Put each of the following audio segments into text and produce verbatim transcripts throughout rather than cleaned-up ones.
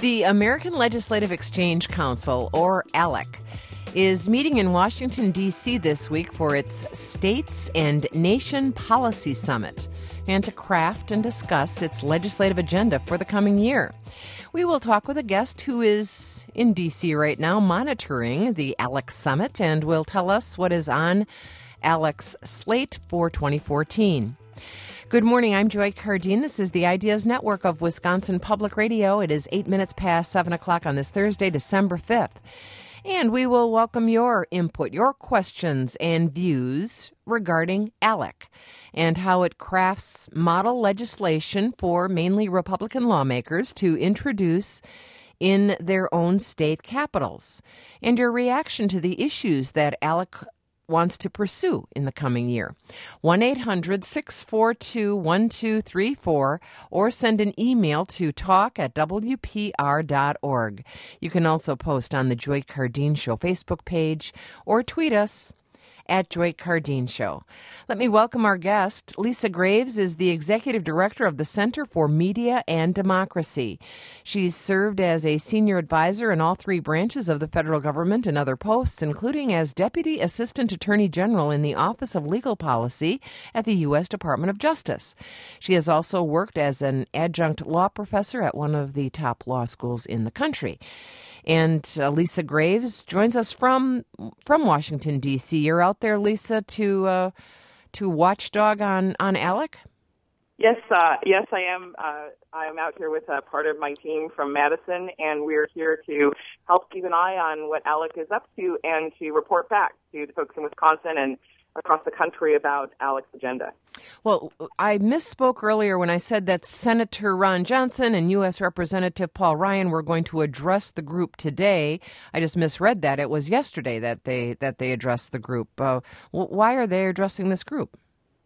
The American Legislative Exchange Council, or ALEC, is meeting in Washington, D C this week for its States and Nation Policy Summit and to craft and discuss its legislative agenda for the coming year. We will talk with a guest who is in D C right now monitoring the ALEC Summit and will tell us what is on ALEC's slate for twenty fourteen. Good morning, I'm Joy Cardine. This is the Ideas Network of Wisconsin Public Radio. It is eight minutes past seven o'clock on this Thursday, December fifth. And we will welcome your input, your questions and views regarding ALEC and how it crafts model legislation for mainly Republican lawmakers to introduce in their own state capitals, and your reaction to the issues that ALEC wants to pursue in the coming year. one eight hundred six four two one two three four or send an email to talk at w p r dot org. You can also post on the Joy Cardine Show Facebook page or tweet us at Joy Cardine Show. Let me welcome our guest. Lisa Graves is the Executive Director of the Center for Media and Democracy. She's served as a senior advisor in all three branches of the federal government and other posts, including as Deputy Assistant Attorney General in the Office of Legal Policy at the U S Department of Justice. She has also worked as an adjunct law professor at one of the top law schools in the country. And uh, Lisa Graves joins us from from Washington, D C. You're out there, Lisa, to uh, to watchdog on, on ALEC? Yes, uh, yes, I am. Uh, I'm out here with uh, part of my team from Madison, and we're here to help keep an eye on what ALEC is up to and to report back to the folks in Wisconsin and across the country about ALEC's agenda. Well, I misspoke earlier when I said that Senator Ron Johnson and U S Representative Paul Ryan were going to address the group today. I just misread that. It was yesterday that they that they addressed the group. Uh, why are they addressing this group?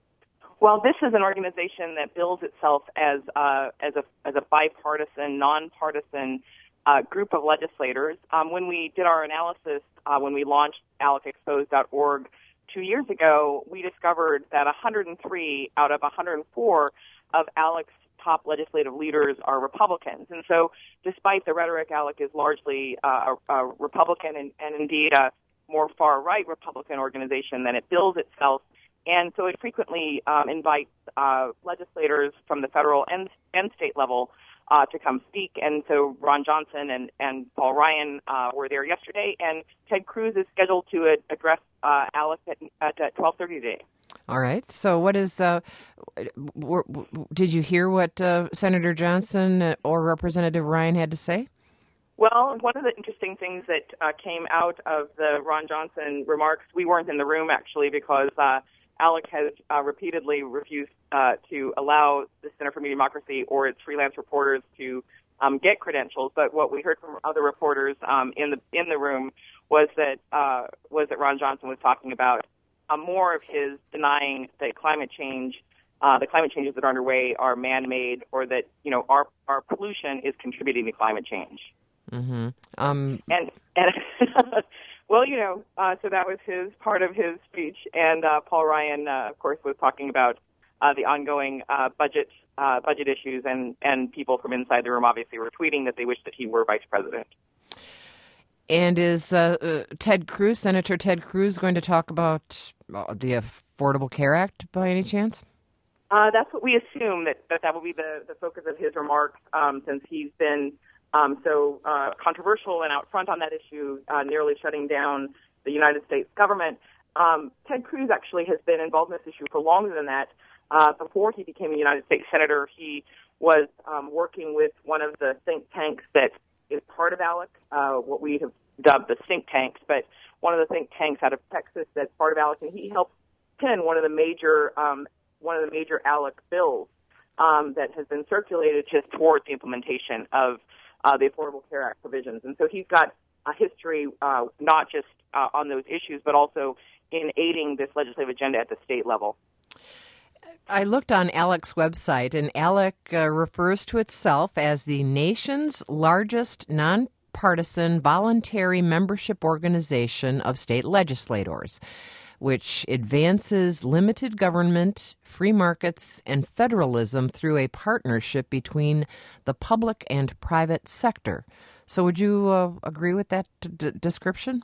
Well, this is an organization that bills itself as uh, as a as a bipartisan, nonpartisan uh, group of legislators. Um, when we did our analysis, uh, when we launched alec exposed dot org two years ago, we discovered that one hundred three out of one hundred four of ALEC's top legislative leaders are Republicans. And so despite the rhetoric, ALEC is largely uh, a, a Republican and, and indeed a more far-right Republican organization than it bills itself. And so it frequently um, invites uh, legislators from the federal and, and state level Uh, to come speak. And so Ron Johnson and, and Paul Ryan uh, were there yesterday, and Ted Cruz is scheduled to uh, address uh, ALEC at, at, at twelve thirty today. All right. So what is, uh, w- w- did you hear what uh, Senator Johnson or Representative Ryan had to say? Well, one of the interesting things that uh, came out of the Ron Johnson remarks, we weren't in the room actually because uh, ALEC has uh, repeatedly refused uh, to allow the Center for Media and Democracy or its freelance reporters to um, get credentials. But what we heard from other reporters um, in the in the room was that uh, was that Ron Johnson was talking about uh, more of his denying that climate change, uh, the climate changes that are underway are man-made, or that you know our our pollution is contributing to climate change. Mm-hmm. Um, and and. Well, you know, uh, so that was his part of his speech, and uh, Paul Ryan, uh, of course, was talking about uh, the ongoing uh, budget uh, budget issues, and, and people from inside the room obviously were tweeting that they wish that he were vice president. And is uh, uh, Ted Cruz, Senator Ted Cruz, going to talk about uh, the Affordable Care Act by any chance? Uh, that's what we assume, that that, that will be the, the focus of his remarks, um, since he's been Um, so uh, controversial and out front on that issue, uh, nearly shutting down the United States government. Um, Ted Cruz actually has been involved in this issue for longer than that. Uh, before he became a United States Senator, he was um, working with one of the think tanks that is part of ALEC, uh, what we have dubbed the think tanks, but one of the think tanks out of Texas that's part of ALEC, and he helped pen one of the major um, one of the major ALEC bills um, that has been circulated just towards the implementation of Uh, the Affordable Care Act provisions. And so he's got a history uh, not just uh, on those issues, but also in aiding this legislative agenda at the state level. I looked on ALEC's website, and ALEC uh, refers to itself as the nation's largest nonpartisan voluntary membership organization of state legislators. which advances limited government, free markets, and federalism through a partnership between the public and private sector. So would you uh, agree with that d- description?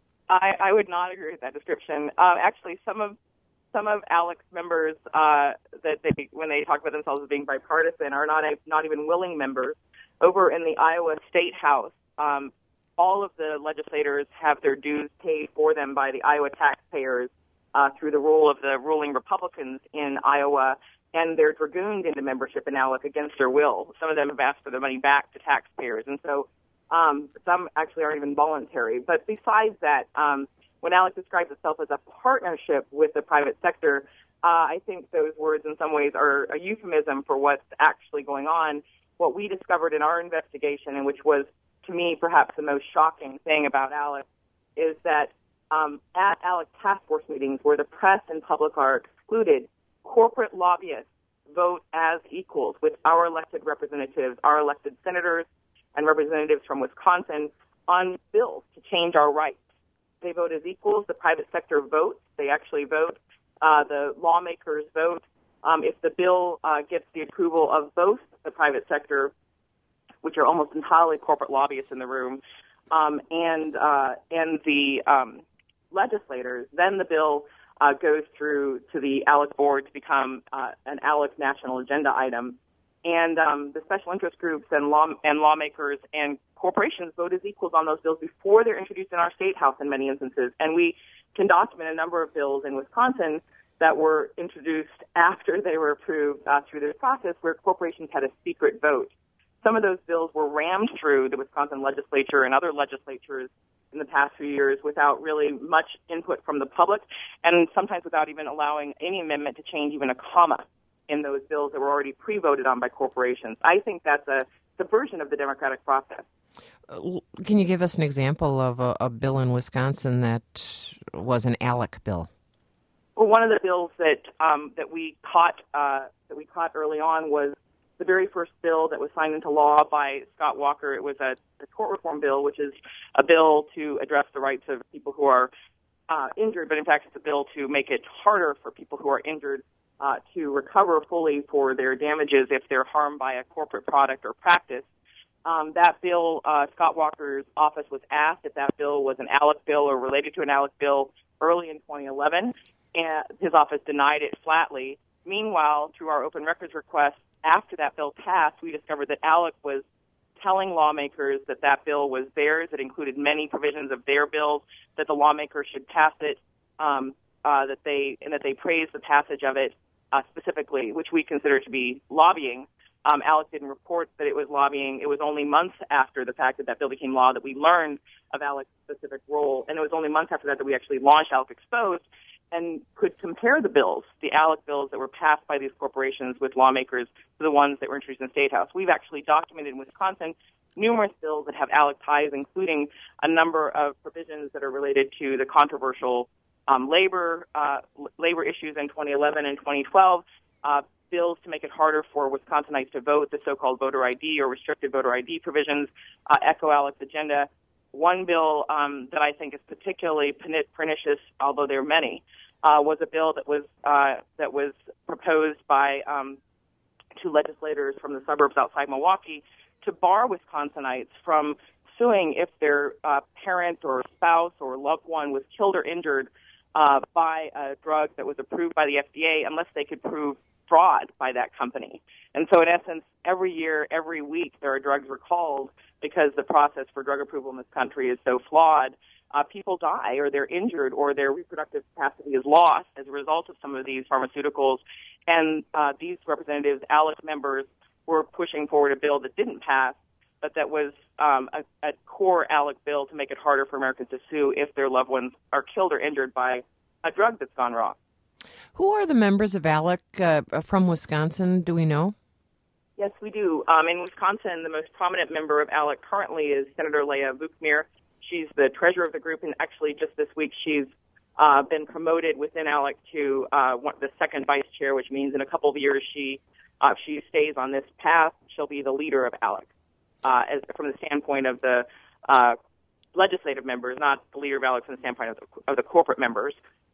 I, I would not agree with that description. Uh, actually, some of some of ALEC's members, uh, that they, when they talk about themselves as being bipartisan, are not a, not even willing members. Over in the Iowa State House, um, all of the legislators have their dues paid for them by the Iowa taxpayers uh, through the rule of the ruling Republicans in Iowa, and they're dragooned into membership in ALEC against their will. Some of them have asked for their money back to taxpayers, and so um, some actually aren't even voluntary. But besides that, um, when ALEC describes itself as a partnership with the private sector, uh, I think those words in some ways are a euphemism for what's actually going on. What we discovered in our investigation, and which was, to me, perhaps the most shocking thing about ALEC, is that um, at ALEC task force meetings where the press and public are excluded, corporate lobbyists vote as equals with our elected representatives, our elected senators and representatives from Wisconsin on bills to change our rights. They vote as equals. The private sector votes. They actually vote. Uh, the lawmakers vote. Um, if the bill uh, gets the approval of both the private sector, which are almost entirely corporate lobbyists in the room, um, and uh, and the um, legislators, then the bill uh, goes through to the ALEC board to become uh, an ALEC national agenda item. And um, the special interest groups and law and lawmakers and corporations vote as equals on those bills before they're introduced in our state house in many instances. And we can document a number of bills in Wisconsin that were introduced after they were approved uh, through this process where corporations had a secret vote. Some of those bills were rammed through the Wisconsin legislature and other legislatures in the past few years without really much input from the public, and sometimes without even allowing any amendment to change even a comma in those bills that were already pre-voted on by corporations. I think that's a subversion of the democratic process. Can you give us an example of a, a bill in Wisconsin that was an ALEC bill? Well, one of the bills that um, that we caught uh, that we caught early on was the very first bill that was signed into law by Scott Walker. It was a, a tort reform bill, which is a bill to address the rights of people who are uh, injured, but in fact it's a bill to make it harder for people who are injured uh, to recover fully for their damages if they're harmed by a corporate product or practice. Um, that bill, uh, Scott Walker's office was asked if that bill was an ALEC bill or related to an ALEC bill early in twenty eleven, and his office denied it flatly. Meanwhile, through our open records request, after that bill passed, we discovered that ALEC was telling lawmakers that that bill was theirs. It included many provisions of their bills, that the lawmakers should pass it, um, uh, that they and that they praised the passage of it uh, specifically, which we consider to be lobbying. Um, ALEC didn't report that it was lobbying. It was only months after the fact that that bill became law that we learned of ALEC's specific role, and it was only months after that that we actually launched ALEC Exposed and could compare the bills, the ALEC bills that were passed by these corporations with lawmakers to the ones that were introduced in the State House. We've actually documented in Wisconsin numerous bills that have ALEC ties, including a number of provisions that are related to the controversial um, labor uh, labor issues in twenty eleven and twenty twelve, uh, bills to make it harder for Wisconsinites to vote, the so-called voter I D or restricted voter I D provisions, uh, echo ALEC's agenda. One bill um, that I think is particularly pernicious, although there are many, uh, was a bill that was uh, that was proposed by um, two legislators from the suburbs outside Milwaukee to bar Wisconsinites from suing if their uh, parent or spouse or loved one was killed or injured uh, by a drug that was approved by the F D A unless they could prove fraud by that company. And so in essence, every year, every week, there are drugs recalled because the process for drug approval in this country is so flawed. Uh, people die or they're injured or their reproductive capacity is lost as a result of some of these pharmaceuticals. And uh, these representatives, ALEC members, were pushing forward a bill that didn't pass, but that was um, a, a core ALEC bill to make it harder for Americans to sue if their loved ones are killed or injured by a drug that's gone wrong. Who are the members of ALEC uh, from Wisconsin? Do we know? Yes, we do. Um, in Wisconsin, the most prominent member of ALEC currently is Senator Leah Vukmir. She's the treasurer of the group, and actually just this week she's uh, been promoted within ALEC to uh, one, the second vice chair, which means in a couple of years she uh, if she stays on this path, she'll be the leader of ALEC uh, as, from the standpoint of the uh, legislative members, not the leader of ALEC from the standpoint of the, of the corporate members.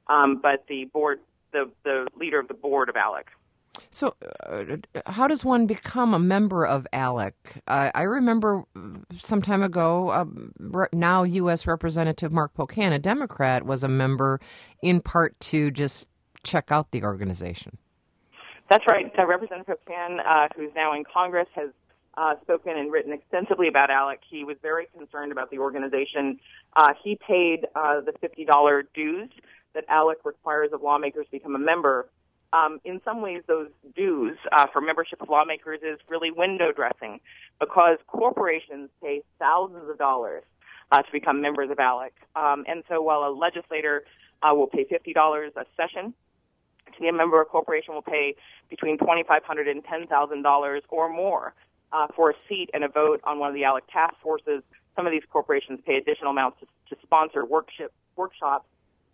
um, but the board, the, the leader of the board of ALEC. So uh, how does one become a member of ALEC? Uh, I remember some time ago, uh, now U S Representative Mark Pocan, a Democrat, was a member in part to just check out the organization. That's right. Uh, Representative Pocan, uh, who's now in Congress, has uh, spoken and written extensively about ALEC. He was very concerned about the organization. Uh, he paid uh, the fifty dollars dues that ALEC requires of lawmakers to become a member. Um, in some ways, those dues uh, for membership of lawmakers is really window dressing, because corporations pay thousands of dollars uh, to become members of ALEC. Um, and so while a legislator uh, will pay fifty dollars a session to be a member, a corporation will pay between twenty-five hundred dollars and ten thousand dollars or more uh, for a seat and a vote on one of the ALEC task forces. Some of these corporations pay additional amounts to, to sponsor workshop, workshops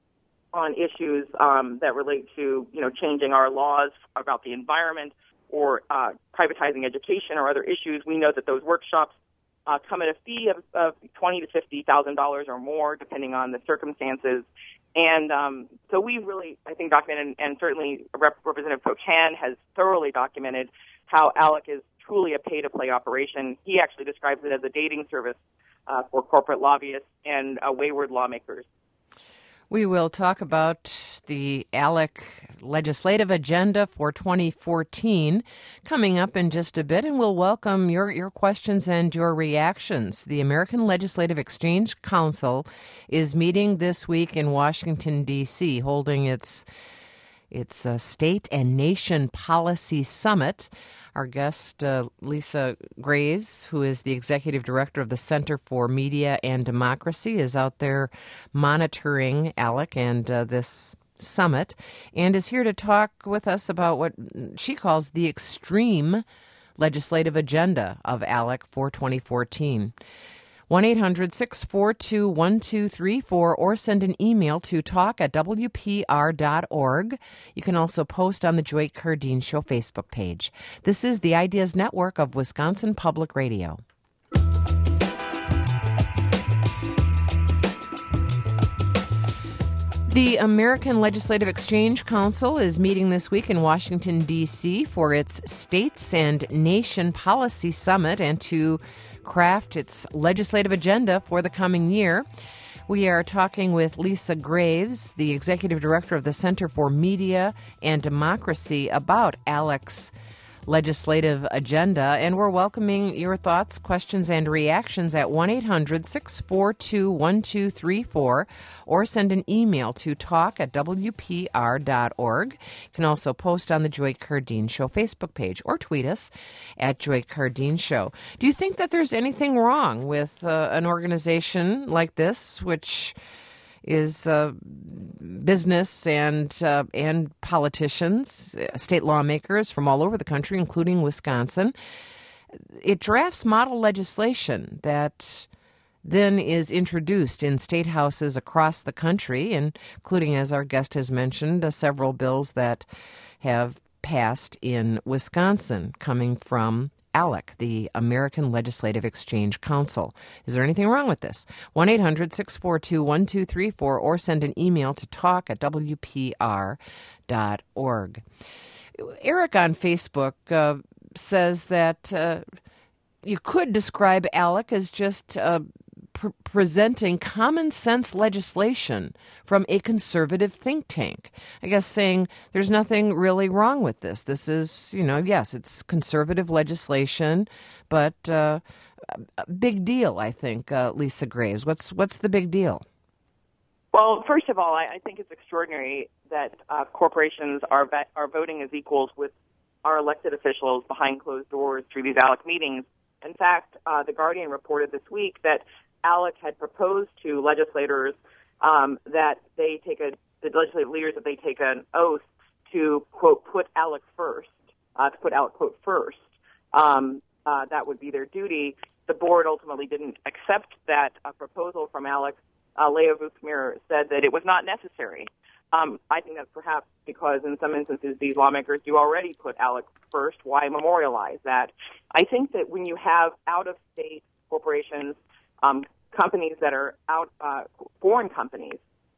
on issues um, that relate to, you know, changing our laws about the environment or uh, privatizing education or other issues. We know that those workshops uh, come at a fee of, of twenty thousand to fifty thousand dollars or more, depending on the circumstances. And um, so we really, I think, documented, and certainly Rep- Representative Pocan has thoroughly documented how ALEC is truly a pay-to-play operation. He actually describes it as a dating service uh, for corporate lobbyists and uh, wayward lawmakers. We will talk about the ALEC legislative agenda for twenty fourteen coming up in just a bit, and we'll welcome your, your questions and your reactions. The American Legislative Exchange Council is meeting this week in Washington, D C, holding its, its uh, State and Nation Policy Summit. Our guest, uh, Lisa Graves, who is the executive director of the Center for Media and Democracy, is out there monitoring ALEC and uh, this summit, and is here to talk with us about what she calls the extreme legislative agenda of ALEC for twenty fourteen. one eight hundred six four two one two three four or send an email to talk at w p r dot org. You can also post on the Joy Cardeen Show Facebook page. This is the Ideas Network of Wisconsin Public Radio. The American Legislative Exchange Council is meeting this week in Washington, D C for its States and Nation Policy Summit and to craft its legislative agenda for the coming year. We are talking with Lisa Graves, the executive director of the Center for Media and Democracy, about ALEC's legislative agenda, and we're welcoming your thoughts, questions, and reactions at one eight hundred six four two one two three four or send an email to talk at w p r dot org. You can also post on the Joy Cardeen Show Facebook page or tweet us at Joy Cardeen Show. Do you think that there's anything wrong with uh, an organization like this, which is uh, business and uh, and politicians, state lawmakers from all over the country, including Wisconsin? It drafts model legislation that then is introduced in state houses across the country, including, as our guest has mentioned, uh, several bills that have passed in Wisconsin coming from ALEC, the American Legislative Exchange Council. Is there anything wrong with this? one eight hundred six four two one two three four or send an email to talk at w p r dot org. Eric on Facebook uh, says that uh, you could describe ALEC as just uh, pr- presenting common sense legislation from a conservative think tank. I guess saying there's nothing really wrong with this. This is, you know, yes, it's conservative legislation, but uh, a big deal, I think, uh, Lisa Graves. What's what's the big deal? Well, first of all, I, I think it's extraordinary that uh, corporations are va- are voting as equals with our elected officials behind closed doors through these ALEC meetings. In fact, uh, The Guardian reported this week that ALEC had proposed to legislators um, that they take a, the legislative leaders, that they take an oath to, quote, put ALEC first, uh, to put ALEC, quote, first. Um, uh, that would be their duty. The board ultimately didn't accept that uh, proposal from ALEC. Uh, Leo Vuksmir said that it was not necessary. Um, I think that's perhaps because in some instances these lawmakers do already put ALEC first. Why memorialize that? I think that when you have out-of-state corporations, um, companies that are out, uh, foreign companies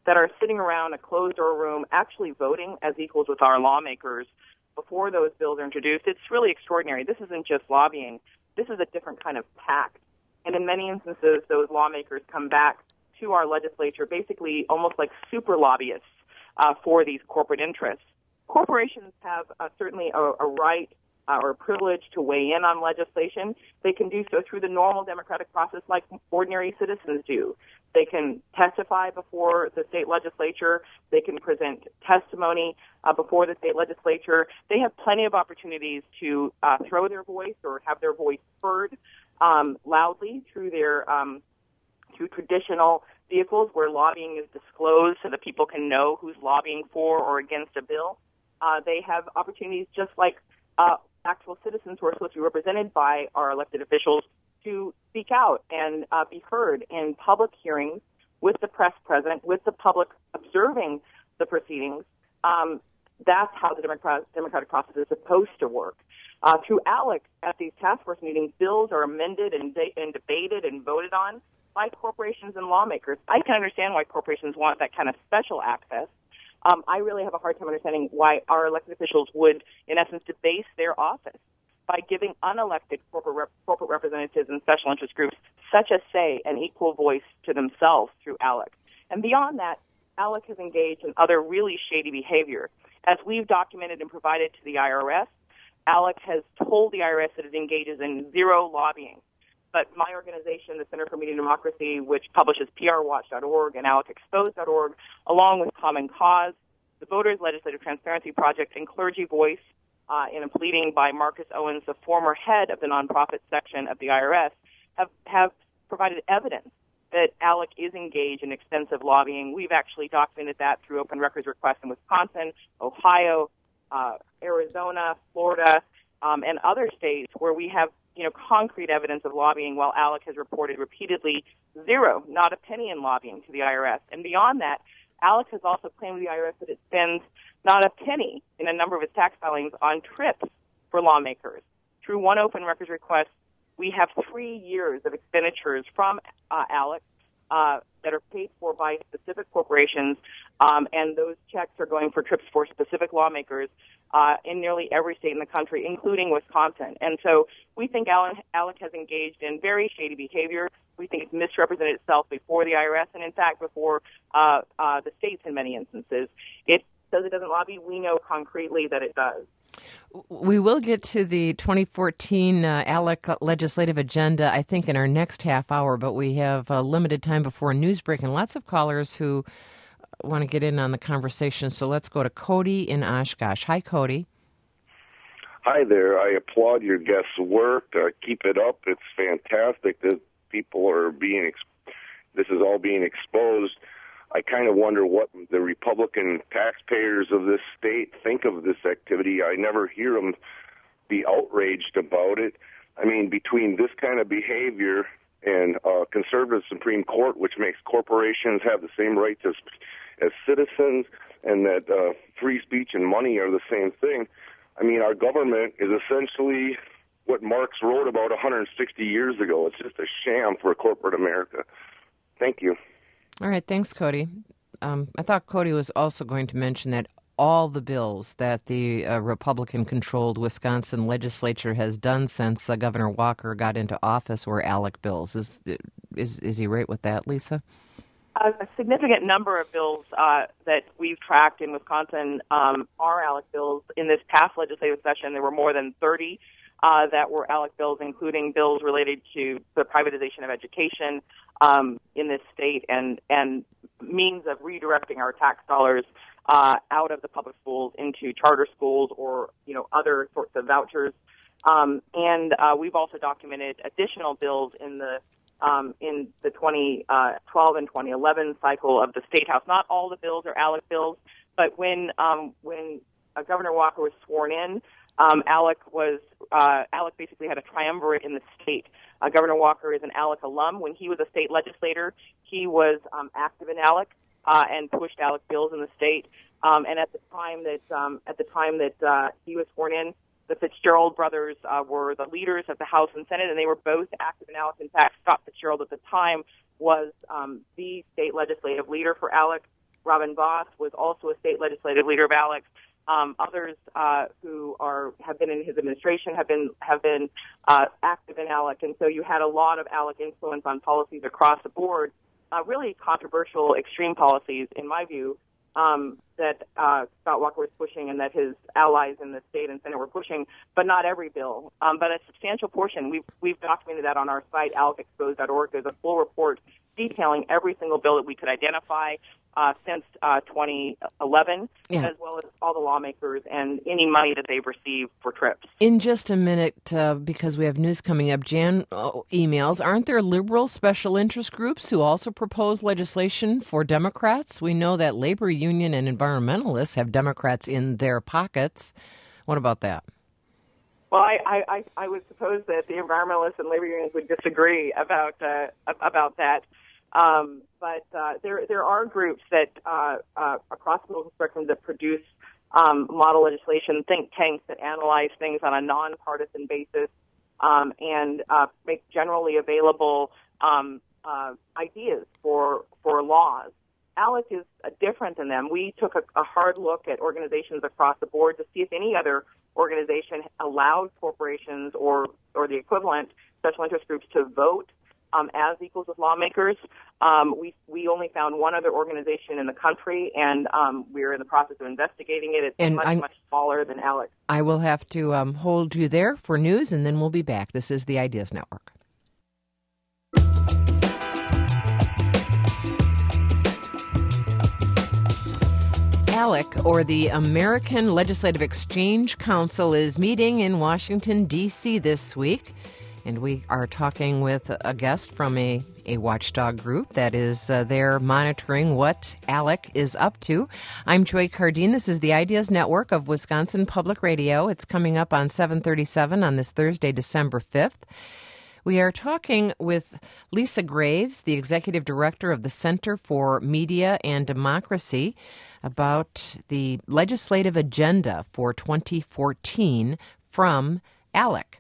that are sitting around a closed-door room actually voting as equals with our lawmakers before those bills are introduced. It's really extraordinary. This isn't just lobbying. This is a different kind of pact. And in many instances, those lawmakers come back to our legislature basically almost like super lobbyists uh, for these corporate interests. Corporations have uh, certainly a, a right uh, or a privilege to weigh in on legislation. They can do so through the normal democratic process like ordinary citizens do. They can testify before the state legislature. They can present testimony uh, before the state legislature. They have plenty of opportunities to uh, throw their voice or have their voice heard um, loudly through their um, through traditional vehicles where lobbying is disclosed so that people can know who's lobbying for or against a bill. Uh, they have opportunities just like uh, actual citizens who are supposed to be represented by our elected officials to speak out and uh, be heard in public hearings with the press present, with the public observing the proceedings. Um, that's how the democratic, democratic process is supposed to work. Uh, through ALEC, at these task force meetings, bills are amended and, de- and debated and voted on by corporations and lawmakers. I can understand why corporations want that kind of special access. Um, I really have a hard time understanding why our elected officials would, in essence, debase their office by giving unelected corporate, rep- corporate representatives and special interest groups such a say and equal voice to themselves through ALEC. And beyond that, ALEC has engaged in other really shady behavior. As we've documented and provided to the I R S, ALEC has told the I R S that it engages in zero lobbying. But my organization, the Center for Media Democracy, which publishes P R watch dot org and ALEC exposed dot org, along with Common Cause, the Voters Legislative Transparency Project, and Clergy Voice, uh, in a pleading by Marcus Owens, the former head of the nonprofit section of the I R S, have, have provided evidence that ALEC is engaged in extensive lobbying. We've actually documented that through open records requests in Wisconsin, Ohio, uh, Arizona, Florida, um, and other states where we have, you know, concrete evidence of lobbying, while ALEC has reported repeatedly zero, not a penny in lobbying to the I R S. And beyond that, ALEC has also claimed to the I R S that it spends not a penny in a number of its tax filings on trips for lawmakers. Through one open records request, we have three years of expenditures from uh, ALEC uh, that are paid for by specific corporations, um, and those checks are going for trips for specific lawmakers uh, in nearly every state in the country, including Wisconsin. And so we think ALEC has engaged in very shady behavior. We think it's misrepresented itself before the I R S and, in fact, before uh, uh, the states in many instances. It says it doesn't lobby. We know concretely that it does. We will get to the twenty fourteen uh, ALEC legislative agenda, I think, in our next half hour, but we have uh, limited time before a news break and lots of callers who want to get in on the conversation. So let's go to Cody in Oshkosh. Hi, Cody. Hi there. I applaud your guest's work. Uh, keep it up. It's fantastic that people are being, ex- this is all being exposed. I kind of wonder what the Republican taxpayers of this state think of this activity. I never hear them be outraged about it. I mean, between this kind of behavior and uh, conservative Supreme Court, which makes corporations have the same rights as, as citizens, and that uh, free speech and money are the same thing, I mean, our government is essentially what Marx wrote about one hundred sixty years ago. It's just a sham for corporate America. Thank you. All right. Thanks, Cody. Um, I thought Cody was also going to mention that all the bills that the uh, Republican-controlled Wisconsin legislature has done since uh, Governor Walker got into office were ALEC bills. Is is is he right with that, Lisa? A, a significant number of bills uh, that we've tracked in Wisconsin um, are ALEC bills. In this past legislative session, there were more than thirty uh, that were ALEC bills, including bills related to the privatization of education um, in this state and, and means of redirecting our tax dollars uh, out of the public schools into charter schools or, you know, other sorts of vouchers. Um, and uh, we've also documented additional bills in the Um, in the twenty twelve and twenty eleven cycle of the State House. Not all the bills are ALEC bills, but when um, when uh, Governor Walker was sworn in, um, ALEC was uh, ALEC basically had a triumvirate in the state. Uh, Governor Walker is an ALEC alum. When he was a state legislator, he was um, active in ALEC uh, and pushed ALEC bills in the state. Um, and at the time that um, at the time that uh, he was sworn in, the Fitzgerald brothers uh, were the leaders of the House and Senate, and they were both active in ALEC. In fact, Scott Fitzgerald at the time was um, the state legislative leader for ALEC. Robin Voss was also a state legislative leader of ALEC. Um, others uh, who are have been in his administration have been have been uh, active in ALEC, and so you had a lot of ALEC influence on policies across the board. Uh, really controversial, extreme policies, in my view, um, that uh, Scott Walker was pushing, and that his allies in the state and Senate were pushing. But not every bill, um, but a substantial portion. We've we've documented that on our site, alec exposed dot org. There's a full report detailing every single bill that we could identify uh, since uh, twenty eleven, yeah. as well as all the lawmakers and any money that they've received for trips. In just a minute, uh, because we have news coming up, Jan uh, emails, aren't there liberal special interest groups who also propose legislation for Democrats? We know that labor union and environmentalists have Democrats in their pockets. What about that? Well, I, I, I would suppose that the environmentalists and labor unions would disagree about uh, about that. Um, but uh, there there are groups that uh, uh, across the political spectrum that produce um, model legislation, think tanks that analyze things on a nonpartisan basis um, and uh, make generally available um, uh, ideas for for laws. ALEC is uh, different than them. We took a, a hard look at organizations across the board to see if any other organization allowed corporations or or the equivalent special interest groups to vote Um, as equals with lawmakers. Um, we we only found one other organization in the country, and um, we're in the process of investigating it. It's and much, I'm, much smaller than ALEC. I will have to um, hold you there for news, and then we'll be back. This is the Ideas Network. ALEC, or the American Legislative Exchange Council, is meeting in Washington, D C this week. And we are talking with a guest from a, a watchdog group that is uh, there monitoring what ALEC is up to. I'm Joy Cardine. This is the Ideas Network of Wisconsin Public Radio. It's coming up on seven thirty-seven on this Thursday, December fifth. We are talking with Lisa Graves, the Executive Director of the Center for Media and Democracy, about the legislative agenda for twenty fourteen from ALEC.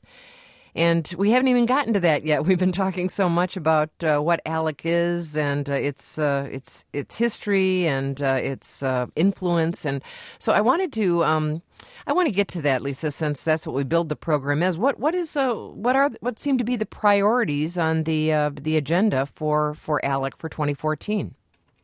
And we haven't even gotten to that yet. We've been talking so much about uh, what ALEC is and uh, its uh, its its history and uh, its uh, influence. And so I wanted to um, I want to get to that, Lisa, since that's what we build the program as. What what is uh, what are what seem to be the priorities on the uh, the agenda for for ALEC for twenty fourteen?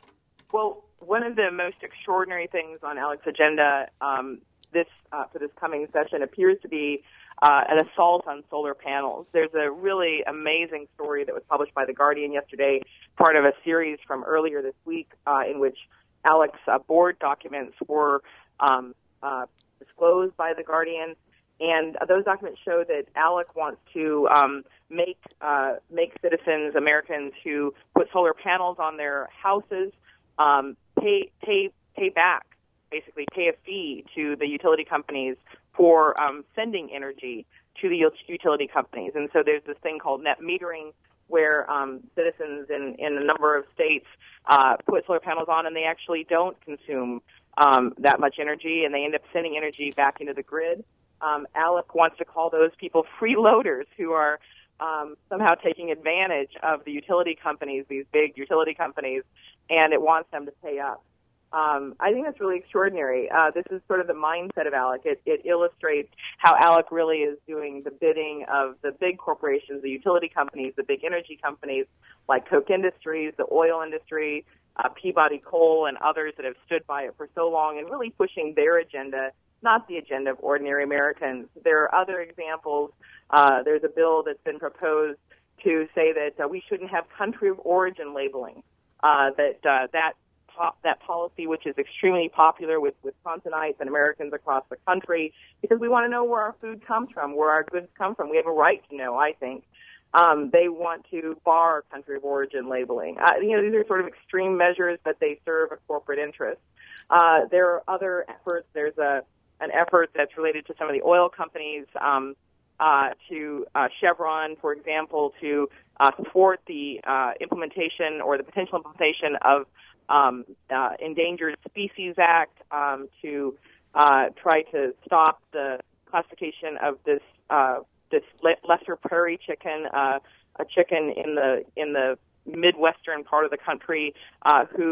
Well, one of the most extraordinary things on ALEC's agenda um, this uh, for this coming session appears to be Uh, an assault on solar panels. There's a really amazing story that was published by The Guardian yesterday, part of a series from earlier this week, uh, in which ALEC's uh, board documents were um, uh, disclosed by The Guardian. And uh, those documents show that ALEC wants to um, make uh, make citizens, Americans who put solar panels on their houses, um, pay pay pay back, basically pay a fee to the utility companies for um, sending energy to the utility companies. And so there's this thing called net metering, where um, citizens in, in a number of states uh, put solar panels on, and they actually don't consume um, that much energy, and they end up sending energy back into the grid. Um, ALEC wants to call those people freeloaders who are um, somehow taking advantage of the utility companies, these big utility companies, and it wants them to pay up. Um, I think that's really extraordinary. Uh, this is sort of the mindset of ALEC. It, it illustrates how ALEC really is doing the bidding of the big corporations, the utility companies, the big energy companies like Koch Industries, the oil industry, uh, Peabody Coal, and others that have stood by it for so long and really pushing their agenda, not the agenda of ordinary Americans. There are other examples. Uh, there's a bill that's been proposed to say that uh, we shouldn't have country of origin labeling, uh, that uh, that that policy, which is extremely popular with Wisconsinites and Americans across the country, because we want to know where our food comes from, where our goods come from. We have a right to know, I think. Um, they want to bar country of origin labeling. Uh, you know, these are sort of extreme measures, but they serve a corporate interest. Uh, there are other efforts. There's a an effort that's related to some of the oil companies, um, uh, to uh, Chevron, for example, to uh, support the uh, implementation or the potential implementation of Um, uh, Endangered Species Act, um, to uh, try to stop the classification of this uh, this lesser prairie chicken, uh, a chicken in the in the midwestern part of the country, uh, whose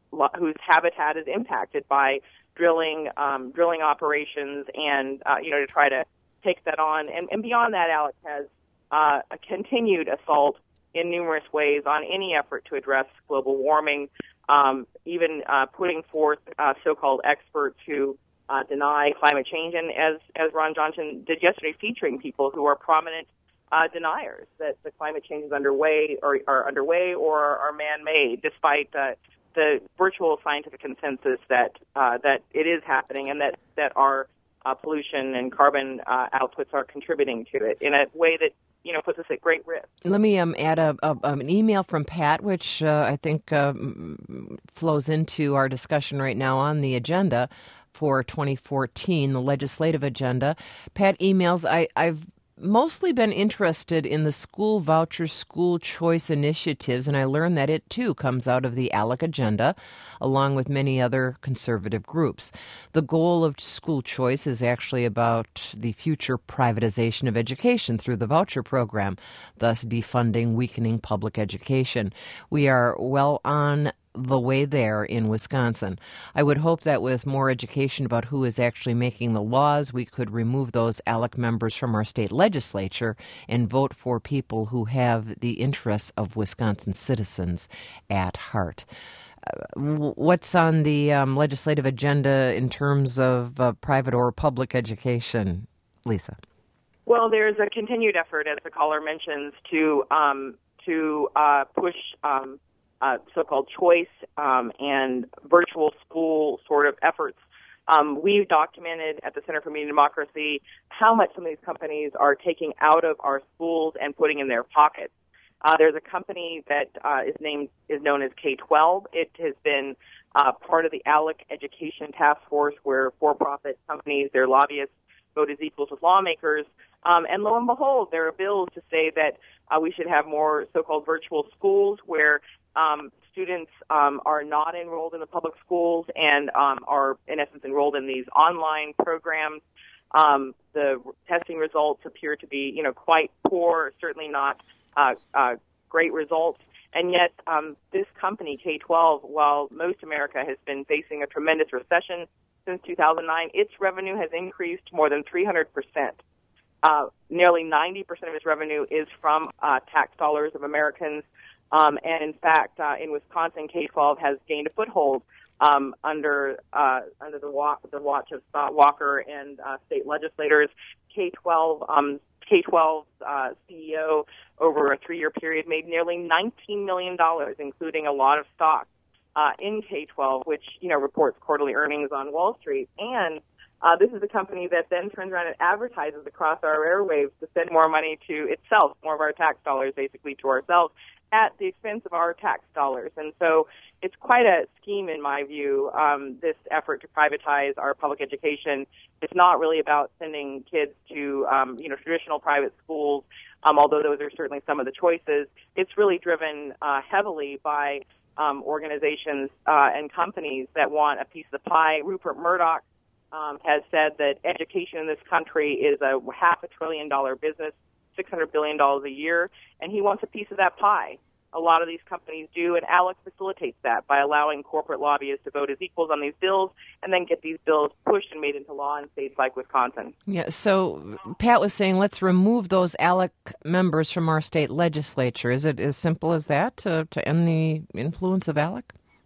whose habitat is impacted by drilling um, drilling operations, and uh, you know to try to take that on. And, and beyond that, ALEC has uh, a continued assault in numerous ways on any effort to address global warming, um, even uh, putting forth uh, so-called experts who uh, deny climate change, and as, as Ron Johnson did yesterday, featuring people who are prominent uh, deniers that the climate change is underway or are underway or are man-made, despite uh, the virtual scientific consensus that uh, that it is happening and that, that our uh, pollution and carbon uh, outputs are contributing to it in a way that you know, puts us at great risk. Let me um, add a, a, an email from Pat, which uh, I think uh, flows into our discussion right now on the agenda for twenty fourteen, the legislative agenda. Pat emails, I, I've mostly been interested in the school voucher, school choice initiatives, and I learned that it, too, comes out of the ALEC agenda, along with many other conservative groups. The goal of school choice is actually about the future privatization of education through the voucher program, thus defunding, weakening public education. We are well on the way there in Wisconsin. I would hope that with more education about who is actually making the laws, we could remove those ALEC members from our state legislature and vote for people who have the interests of Wisconsin citizens at heart. Uh, what's on the um, legislative agenda in terms of uh, private or public education, Lisa? Well, there's a continued effort, as the caller mentions, to um, to uh, push um, Uh, so-called choice um, and virtual school sort of efforts. Um, we've documented at the Center for Media Democracy how much some of these companies are taking out of our schools and putting in their pockets. Uh, there's a company that uh, is named is known as K twelve. It has been uh, part of the ALEC Education Task Force, where for-profit companies, their lobbyists, vote as equals with lawmakers. Um, and lo and behold, there are bills to say that uh, we should have more so-called virtual schools where Um, students um, are not enrolled in the public schools and um, are, in essence, enrolled in these online programs. Um, the testing results appear to be, you know, quite poor, certainly not uh, uh, great results. And yet, um, this company, K twelve, while most America has been facing a tremendous recession since two thousand nine, its revenue has increased more than three hundred percent. Uh, nearly ninety percent of its revenue is from uh, tax dollars of Americans. Um, and in fact, uh, in Wisconsin, K twelve has gained a foothold um, under uh, under the, wa- the watch of Scott Walker and uh, state legislators. K twelve um, K twelve's uh, C E O over a three-year period made nearly nineteen million dollars, including a lot of stock uh, in K twelve, which you know reports quarterly earnings on Wall Street. And uh, this is a company that then turns around and advertises across our airwaves to send more money to itself, more of our tax dollars, basically to ourselves, at the expense of our tax dollars. And so it's quite a scheme, in my view, um, this effort to privatize our public education. It's not really about sending kids to, um, you know, traditional private schools, um, although those are certainly some of the choices. It's really driven uh, heavily by um, organizations uh, and companies that want a piece of the pie. Rupert Murdoch um, has said that education in this country is a half a trillion dollar business, six hundred billion dollars a year, and he wants a piece of that pie. A lot of these companies do, and ALEC facilitates that by allowing corporate lobbyists to vote as equals on these bills and then get these bills pushed and made into law in states like Wisconsin. Yeah, so Pat was saying let's remove those ALEC members from our state legislature. Is it as simple as that to, to end the influence of ALEC?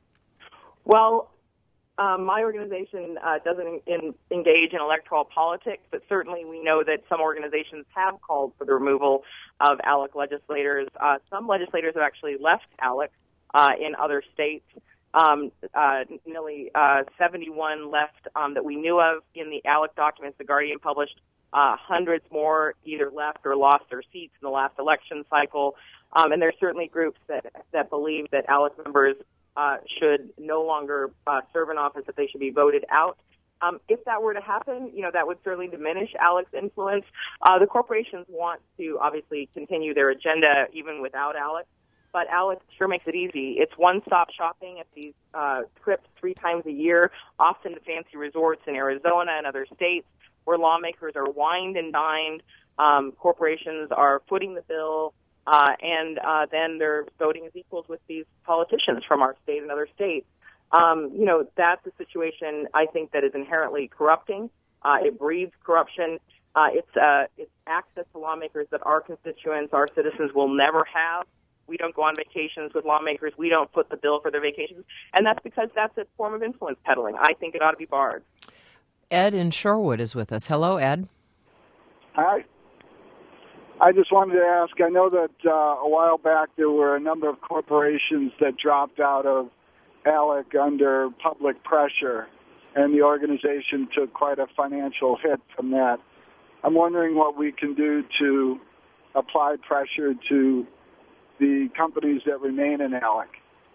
Well, Um, my organization uh, doesn't in, engage in electoral politics, but certainly we know that some organizations have called for the removal of ALEC legislators. Uh, some legislators have actually left ALEC uh, in other states. Um, uh, nearly uh, seventy-one left um, that we knew of in the ALEC documents. The Guardian published uh, hundreds more either left or lost their seats in the last election cycle. Um, and there are certainly groups that, that believe that ALEC members Uh, should no longer uh, serve in office, that they should be voted out. Um, if that were to happen, you know, that would certainly diminish ALEC's influence. Uh, the corporations want to obviously continue their agenda even without ALEC, but ALEC sure makes it easy. It's one-stop shopping at these uh, trips three times a year, often to fancy resorts in Arizona and other states where lawmakers are wined and dined. Um, corporations are footing the bill. Uh, and uh, then they're voting as equals with these politicians from our state and other states. Um, you know, that's a situation I think that is inherently corrupting. Uh, it breeds corruption. Uh, it's, uh, it's access to lawmakers that our constituents, our citizens will never have. We don't go on vacations with lawmakers. We don't foot the bill for their vacations. And that's because that's a form of influence peddling. I think it ought to be barred. Ed in Shorewood is with us. Hello, Ed. Hi. I just wanted to ask, I know that uh, a while back there were a number of corporations that dropped out of ALEC under public pressure, and the organization took quite a financial hit from that. I'm wondering what we can do to apply pressure to the companies that remain in ALEC.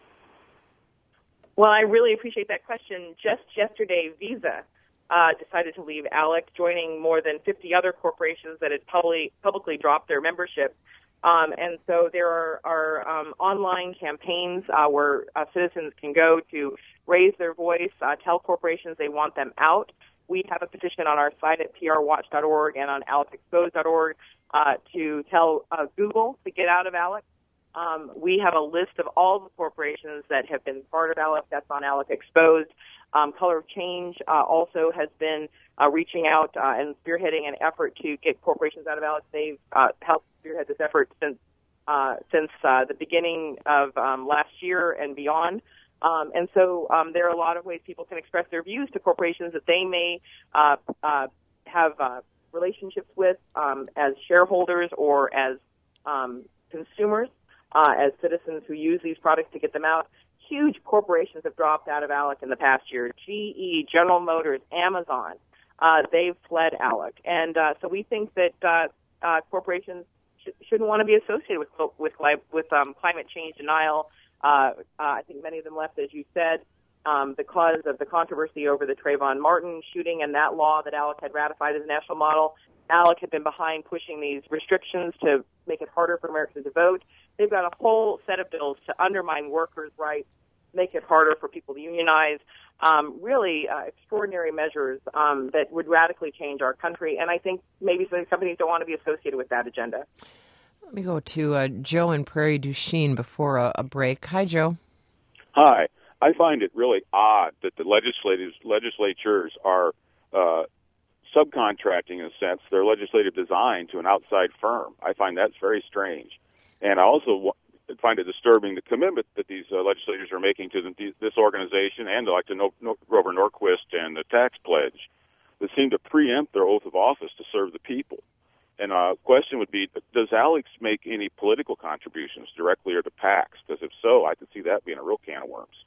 Well, I really appreciate that question. Just yesterday, Visa uh, decided to leave ALEC, joining more than fifty other corporations that had publicly, publicly dropped their membership. Um, and so there are, are um, online campaigns uh, where uh, citizens can go to raise their voice, uh, tell corporations they want them out. We have a petition on our site at p r watch dot org and on alec exposed dot org uh, to tell uh, Google to get out of ALEC. Um, we have a list of all the corporations that have been part of ALEC. That's on ALEC Exposed. Um, Color of Change uh, also has been uh, reaching out uh, and spearheading an effort to get corporations out of ALEC. They've uh, helped spearhead this effort since uh, since uh, the beginning of um, last year and beyond. Um, and so um, there are a lot of ways people can express their views to corporations that they may uh, uh, have uh, relationships with um, as shareholders or as um, consumers. Uh, as citizens who use these products to get them out. Huge corporations have dropped out of ALEC in the past year. G E, General Motors, Amazon, uh, they've fled ALEC. And uh, so we think that uh, uh, corporations sh- shouldn't want to be associated with with, with um, climate change denial. Uh, uh, I think many of them left, as you said, um, because of the controversy over the Trayvon Martin shooting and that law that ALEC had ratified as a national model. ALEC had been behind pushing these restrictions to make it harder for Americans to vote. They've got a whole set of bills to undermine workers' rights, make it harder for people to unionize, um, really uh, extraordinary measures um, that would radically change our country. And I think maybe some companies don't want to be associated with that agenda. Let me go to uh, Joe in Prairie du Chien before a, a break. Hi, Joe. Hi. I find it really odd that the legislators, legislatures are uh, subcontracting, in a sense, their legislative design to an outside firm. I find that's very strange. And I also find it disturbing the commitment that these uh, legislators are making to the, this organization and like to no, no, Grover Norquist and the tax pledge that seem to preempt their oath of office to serve the people. And a uh, question would be, does ALEC make any political contributions directly or to PACs? Because if so, I could see that being a real can of worms.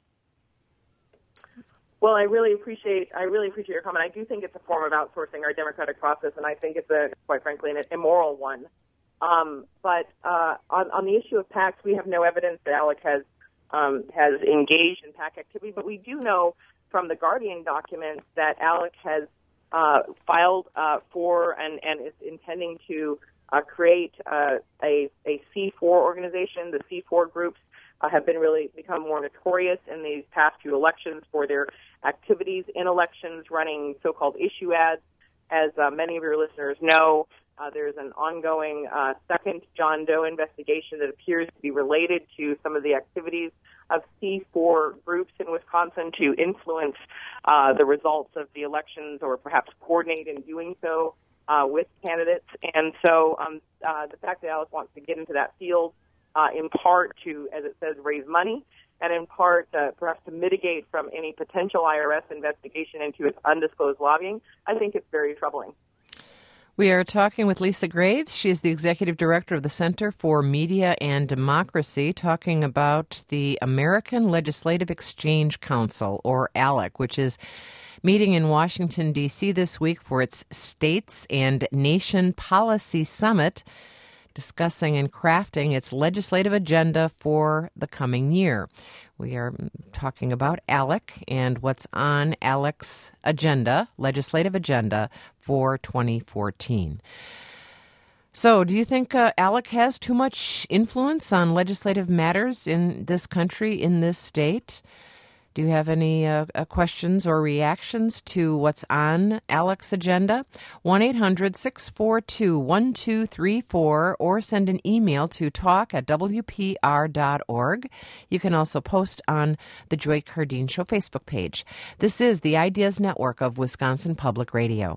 Well, I really appreciate I really appreciate your comment. I do think it's a form of outsourcing our democratic process, and I think it's a, quite frankly, an immoral one. Um, but uh, on, on the issue of PACs, we have no evidence that ALEC has um, has engaged in PAC activity, but we do know from the Guardian documents that ALEC has uh, filed uh, for and, and is intending to uh, create uh, a, a C four organization. The C four groups uh, have been really become more notorious in these past few elections for their activities in elections, running so-called issue ads. As uh, many of your listeners know, uh, there's an ongoing uh, second John Doe investigation that appears to be related to some of the activities of C four groups in Wisconsin to influence uh, the results of the elections or perhaps coordinate in doing so uh, with candidates. And so um, uh, the fact that ALEC wants to get into that field uh, in part to, as it says, raise money, and in part uh, perhaps to mitigate from any potential I R S investigation into its undisclosed lobbying, I think it's very troubling. We are talking with Lisa Graves. She is the executive director of the Center for Media and Democracy, talking about the American Legislative Exchange Council, or ALEC, which is meeting in Washington, D C this week for its States and Nation Policy Summit, discussing and crafting its legislative agenda for the coming year. We are talking about ALEC and what's on ALEC's agenda, legislative agenda for twenty fourteen. So, do you think uh, ALEC has too much influence on legislative matters in this country, in this state? Do you have any uh, questions or reactions to what's on ALEC's agenda? one eight hundred six four two one two three four or send an email to talk at w p r dot org. You can also post on the Joy Cardine Show Facebook page. This is the Ideas Network of Wisconsin Public Radio.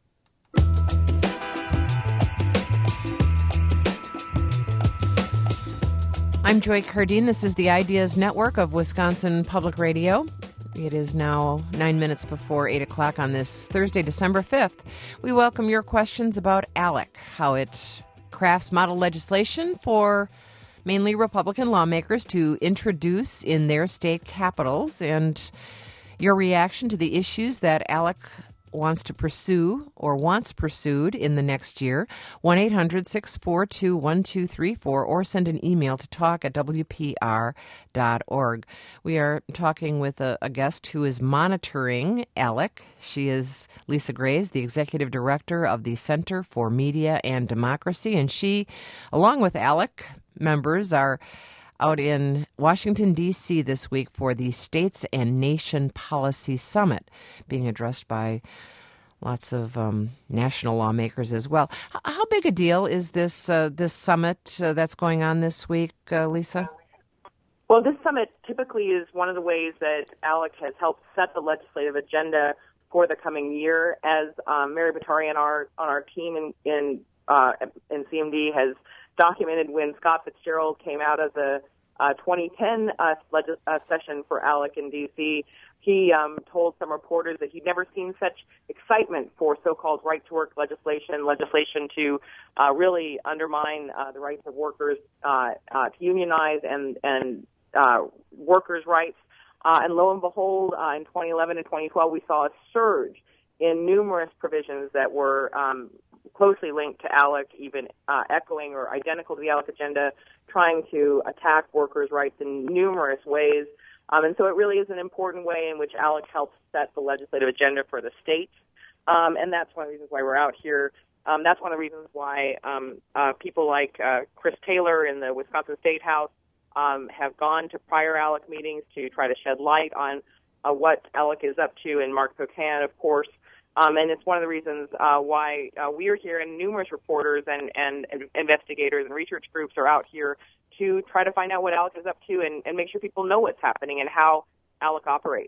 I'm Joy Cardine. This is the Ideas Network of Wisconsin Public Radio. It is now nine minutes before eight o'clock on this Thursday, December fifth. We welcome your questions about ALEC, how it crafts model legislation for mainly Republican lawmakers to introduce in their state capitals, and your reaction to the issues that ALEC wants to pursue or wants pursued in the next year. one eight hundred six four two one two three four or send an email to talk at w p r dot org. We are talking with a, a guest who is monitoring ALEC. She is Lisa Graves, the Executive Director of the Center for Media and Democracy, and she, along with ALEC members, are out in Washington, D C this week for the States and Nation Policy Summit, being addressed by lots of um, national lawmakers as well. H- how big a deal is this uh, this summit uh, that's going on this week, uh, Lisa? Well, this summit typically is one of the ways that ALEC has helped set the legislative agenda for the coming year. As um, Mary Batarian, our on our team in in, uh, in C M D, has documented when Scott Fitzgerald came out of the uh, twenty ten uh, legis- uh, session for ALEC in D C, he um, told some reporters that he'd never seen such excitement for so-called right-to-work legislation, legislation to uh, really undermine uh, the rights of workers uh, uh, to unionize and, and uh, workers' rights. Uh, and lo and behold, uh, in twenty eleven and twenty twelve, we saw a surge in numerous provisions that were um, closely linked to ALEC, even uh, echoing or identical to the ALEC agenda, trying to attack workers' rights in numerous ways. Um, and so it really is an important way in which ALEC helps set the legislative agenda for the states. Um, and that's one of the reasons why we're out here. Um, that's one of the reasons why um, uh, people like uh, Chris Taylor in the Wisconsin State House um, have gone to prior ALEC meetings to try to shed light on uh, what ALEC is up to, and Mark Pocan, of course. Um, and it's one of the reasons uh, why uh, we are here, and numerous reporters and, and, and investigators and research groups are out here to try to find out what ALEC is up to and, and make sure people know what's happening and how ALEC operates.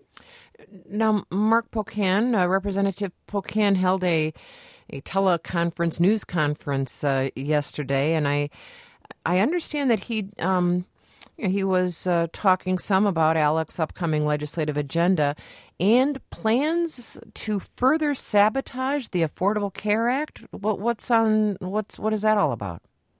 Now, Mark Pocan, uh, Representative Pocan, held a a teleconference, news conference uh, yesterday, and I I understand that he um, he was uh, talking some about ALEC's upcoming legislative agenda and plans to further sabotage the Affordable Care Act. What, what's on? What's what is that all about?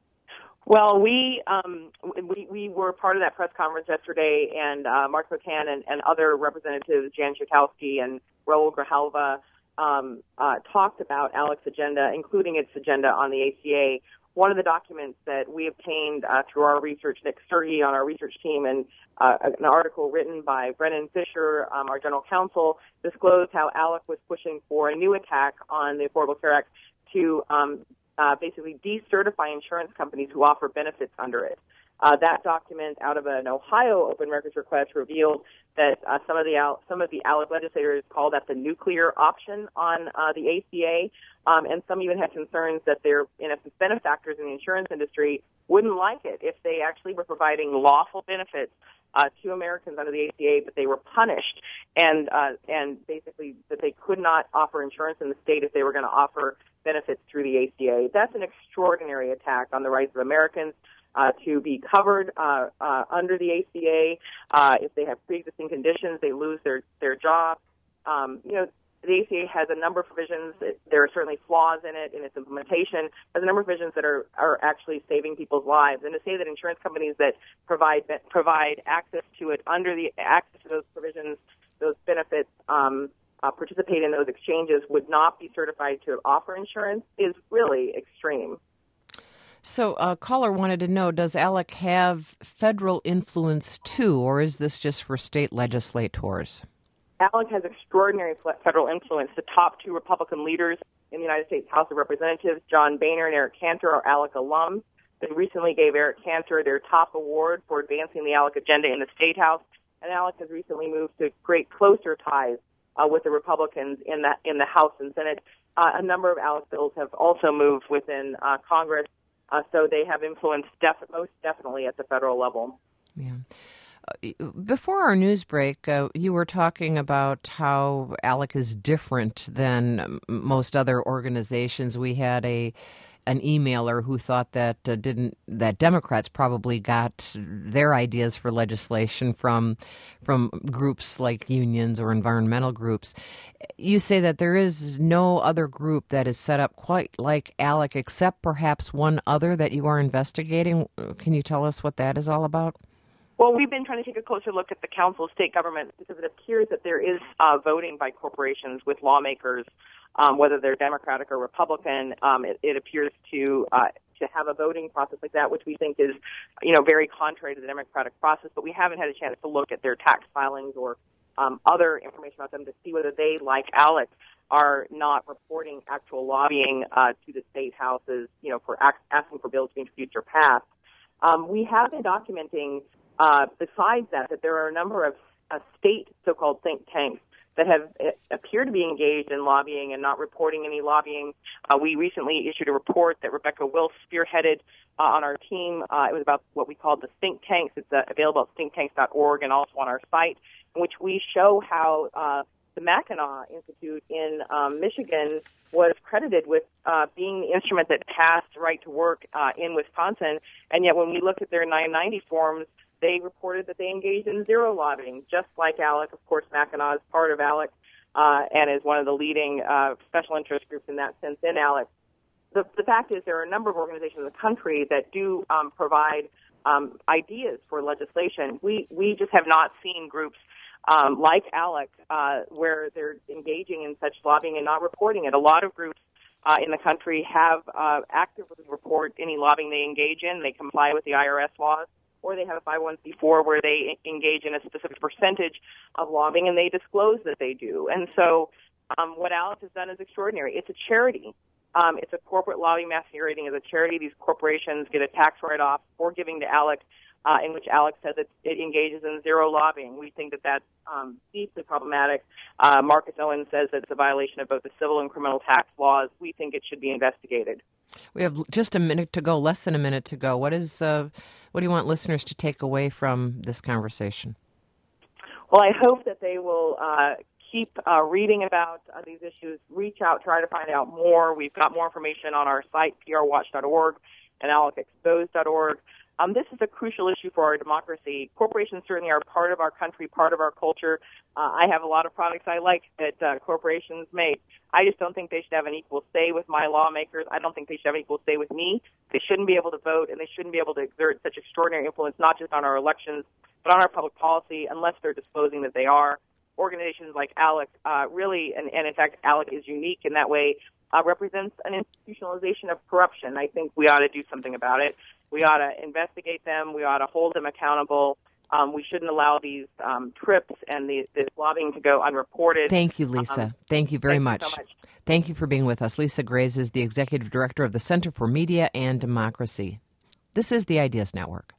Well, we um, we we were part of that press conference yesterday, and uh, Mark Pocan and, and other representatives, Jan Schakowsky and Raul Grijalva, um, uh, talked about ALEC's agenda, including its agenda on the A C A. One of the documents that we obtained uh, through our research, Nick Sturgey on our research team, and uh, an article written by Brennan Fisher, um, our general counsel, disclosed how ALEC was pushing for a new attack on the Affordable Care Act to um, uh, basically decertify insurance companies who offer benefits under it. Uh, that document, out of an Ohio open records request, revealed that uh, some of the Al- some of the ALEC legislators called that the nuclear option on uh, the A C A, um, and some even had concerns that their, in essence, benefactors in the insurance industry wouldn't like it if they actually were providing lawful benefits uh, to Americans under the A C A, but they were punished, and uh, and basically that they could not offer insurance in the state if they were going to offer benefits through the A C A. That's an extraordinary attack on the rights of Americans Uh, to be covered uh, uh, under the A C A. Uh, if they have pre-existing conditions, they lose their, their job. Um, you know, the A C A has a number of provisions. It, there are certainly flaws in it, in its implementation. There's a number of provisions that are, are actually saving people's lives. And to say that insurance companies that provide provide access to it under the access to those provisions, those benefits, um, uh, participate in those exchanges would not be certified to offer insurance is really extreme. So a uh, caller wanted to know, does ALEC have federal influence too, or is this just for state legislators? ALEC has extraordinary federal influence. The top two Republican leaders in the United States House of Representatives, John Boehner and Eric Cantor, are ALEC alums. They recently gave Eric Cantor their top award for advancing the ALEC agenda in the State House. and ALEC has recently moved to create closer ties uh, with the Republicans in the, in the House and Senate. Uh, a number of ALEC bills have also moved within uh, Congress, uh, so they have influence def- most definitely at the federal level. Yeah. Before our news break, uh, you were talking about how ALEC is different than most other organizations. We had a an emailer who thought that uh, didn't that Democrats probably got their ideas for legislation from from groups like unions or environmental groups. You say that there is no other group that is set up quite like ALEC, except perhaps one other that you are investigating. Can you tell us what that is all about? Well, we've been trying to take a closer look at the Council of State Governments because it appears that there is uh, voting by corporations with lawmakers, um, whether they're Democratic or Republican. Um, it, it appears to uh, to have a voting process like that, which we think is, you know, very contrary to the democratic process. But we haven't had a chance to look at their tax filings or um, other information about them to see whether they, like ALEC, are not reporting actual lobbying uh, to the state houses, you know, for act- asking for bills to be introduced or passed. Um, we have been documenting. Uh, besides that, that there are a number of uh, state so-called think tanks that have uh, appear to be engaged in lobbying and not reporting any lobbying. Uh, we recently issued a report that Rebecca Wills spearheaded uh, on our team. Uh, it was about what we called the think tanks. It's uh, available at think tanks dot org and also on our site, in which we show how uh, the Mackinac Institute in um, Michigan was credited with uh, being the instrument that passed right to work uh, in Wisconsin, and yet when we looked at their nine ninety forms, they reported that they engaged in zero lobbying, just like ALEC. Of course, Mackinac is part of ALEC uh, and is one of the leading uh, special interest groups in that sense in ALEC. The, the fact is there are a number of organizations in the country that do um, provide um, ideas for legislation. We, we just have not seen groups um, like ALEC uh, where they're engaging in such lobbying and not reporting it. A lot of groups uh, in the country have uh, actively report any lobbying they engage in. They comply with the I R S laws. Or they have a five oh one c four where they engage in a specific percentage of lobbying, and they disclose that they do. And so um, what ALEC has done is extraordinary. It's a charity. Um, it's a corporate lobbying masquerading as a charity. These corporations get a tax write-off for giving to ALEC, uh, in which ALEC says that it engages in zero lobbying. We think that that's um, deeply problematic. Uh, Marcus Owen says that it's a violation of both the civil and criminal tax laws. We think it should be investigated. We have just a minute to go, less than a minute to go. What is uh, what do you want listeners to take away from this conversation? Well, I hope that they will uh, keep uh, reading about uh, these issues, reach out, try to find out more. We've got more information on our site, p r watch dot org and alec exposed dot org. Um, this is a crucial issue for our democracy. Corporations certainly are part of our country, part of our culture. Uh, I have a lot of products I like that uh, corporations make. I just don't think they should have an equal say with my lawmakers. I don't think they should have an equal say with me. They shouldn't be able to vote, and they shouldn't be able to exert such extraordinary influence, not just on our elections, but on our public policy, unless they're disclosing that they are. Organizations like ALEC uh, really, and, and in fact, ALEC is unique in that way, uh, represents an institutionalization of corruption. I think we ought to do something about it. We ought to investigate them. We ought to hold them accountable. Um, we shouldn't allow these um, trips and the, this lobbying to go unreported. Thank you, Lisa. Um, thank you very thank much. You so much. Thank you for being with us. Lisa Graves is the Executive Director of the Center for Media and Democracy. This is the Ideas Network.